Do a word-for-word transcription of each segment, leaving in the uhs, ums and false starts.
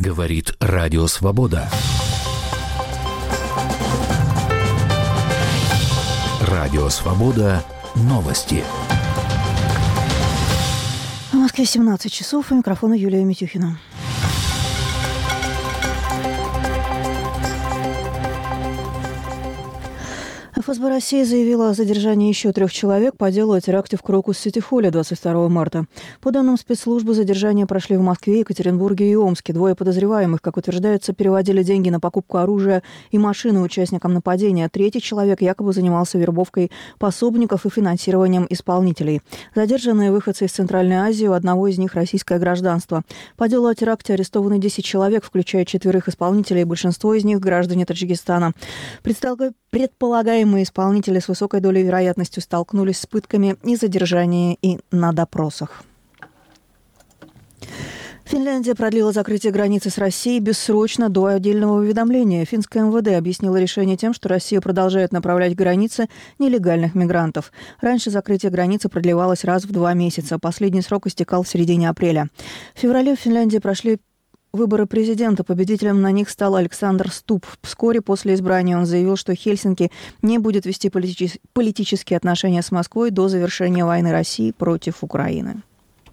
Говорит Радио Свобода. Радио Свобода. Новости. В Москве семнадцать часов. У микрофона Юлия Митюхина. эф эс бэ России заявила о задержании еще трех человек по делу о теракте в Крокус-Сити-Холле двадцать второго марта. По данным спецслужбы, задержания прошли в Москве, Екатеринбурге и Омске. Двое подозреваемых, как утверждается, переводили деньги на покупку оружия и машины участникам нападения. Третий человек якобы занимался вербовкой пособников и финансированием исполнителей. Задержанные выходцы из Центральной Азии, у одного из них российское гражданство. По делу о теракте арестованы десять человек, включая четверых исполнителей, большинство из них граждане Таджикистана. Предполагаемые исполнители с высокой долей вероятности столкнулись с пытками и задержаниями и на допросах. Финляндия продлила закрытие границы с Россией бессрочно до отдельного уведомления. Финское эм вэ дэ объяснило решение тем, что Россия продолжает направлять к границе нелегальных мигрантов. Раньше закрытие границы продлевалось раз в два месяца. Последний срок истекал в середине апреля. В феврале в Финляндии прошли выборы президента. Победителем на них стал Александр Стуб. Вскоре после избрания он заявил, что Хельсинки не будет вести политичес- политические отношения с Москвой до завершения войны России против Украины.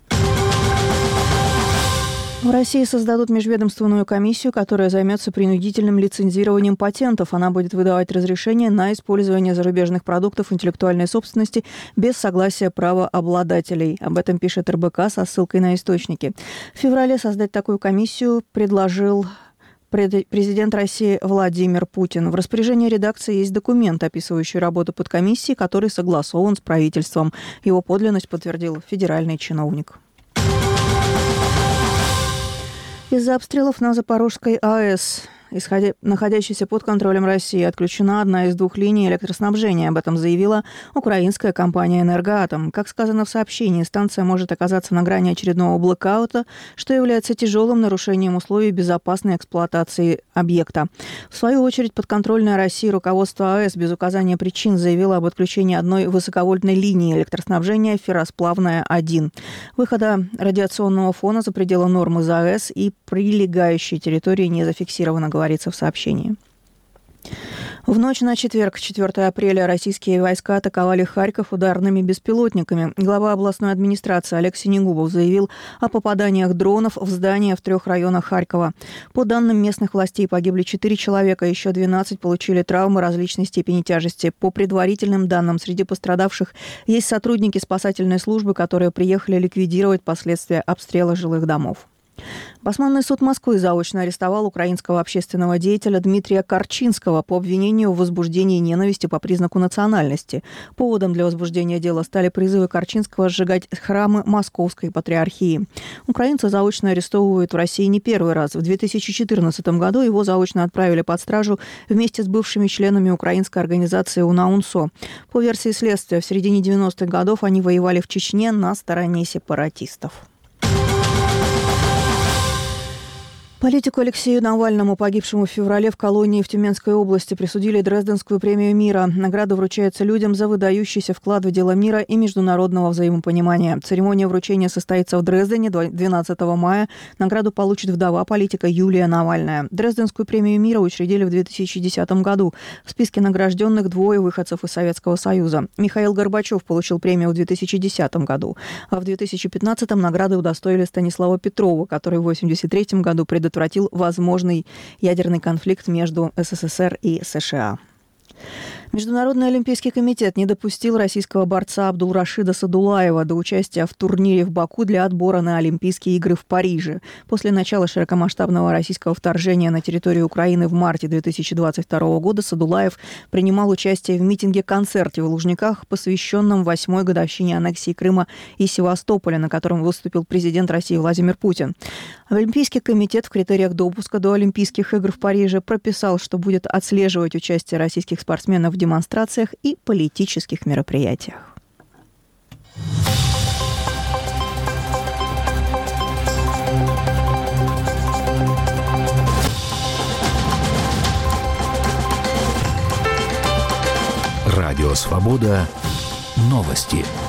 В России создадут межведомственную комиссию, которая займется принудительным лицензированием патентов. Она будет выдавать разрешение на использование зарубежных продуктов интеллектуальной собственности без согласия правообладателей. Об этом пишет эр бэ ка со ссылкой на источники. В феврале создать такую комиссию предложил президент России Владимир Путин. В распоряжении редакции есть документ, описывающий работу подкомиссии, который согласован с правительством. Его подлинность подтвердил федеральный чиновник. Из-за обстрелов на Запорожской а э с, исходя... находящейся под контролем России, отключена одна из двух линий электроснабжения. Об этом заявила украинская компания «Энергоатом». Как сказано в сообщении, станция может оказаться на грани очередного блэкаута, что является тяжелым нарушением условий безопасной эксплуатации объекта. В свою очередь, подконтрольное России руководство а э с без указания причин заявило об отключении одной высоковольтной линии электроснабжения «Ферросплавная один». Выхода радиационного фона за пределы нормы за а э с и прилегающей территории не зафиксировано, говорится в сообщении. В ночь на четверг, четвёртого апреля, российские войска атаковали Харьков ударными беспилотниками. Глава областной администрации Олег Синегубов заявил о попаданиях дронов в здания в трех районах Харькова. По данным местных властей, погибли четыре человека, еще двенадцать получили травмы различной степени тяжести. По предварительным данным, среди пострадавших есть сотрудники спасательной службы, которые приехали ликвидировать последствия обстрела жилых домов. Басманный суд Москвы заочно арестовал украинского общественного деятеля Дмитрия Корчинского по обвинению в возбуждении ненависти по признаку национальности. Поводом для возбуждения дела стали призывы Корчинского сжигать храмы Московской патриархии. Украинца заочно арестовывают в России не первый раз. В две тысячи четырнадцатом году его заочно отправили под стражу вместе с бывшими членами украинской организации УНАУНСО. По версии следствия, в середине девяностых годов они воевали в Чечне на стороне сепаратистов. Политику Алексею Навальному, погибшему в феврале в колонии в Тюменской области, присудили Дрезденскую премию мира. Награда вручается людям за выдающийся вклад в дело мира и международного взаимопонимания. Церемония вручения состоится в Дрездене двенадцатого мая. Награду получит вдова политика Юлия Навальная. Дрезденскую премию мира учредили в две тысячи десятом году. В списке награжденных двое выходцев из Советского Союза. Михаил Горбачев получил премию в две тысячи десятом году. А в две тысячи пятнадцатом награды удостоили Станислава Петрова, который в восемьдесят третьем году предотвратил предотвратил возможный ядерный конфликт между эс эс эс эр и США. Международный олимпийский комитет не допустил российского борца Абдулрашида Садулаева до участия в турнире в Баку для отбора на Олимпийские игры в Париже. После начала широкомасштабного российского вторжения на территорию Украины в марте две тысячи двадцать второго года Садулаев принимал участие в митинге-концерте в Лужниках, посвященном восьмой годовщине аннексии Крыма и Севастополя, на котором выступил президент России Владимир Путин. Олимпийский комитет в критериях допуска до Олимпийских игр в Париже прописал, что будет отслеживать участие российских спортсменов в демонстрациях и политических мероприятиях. Радио Свобода. Новости.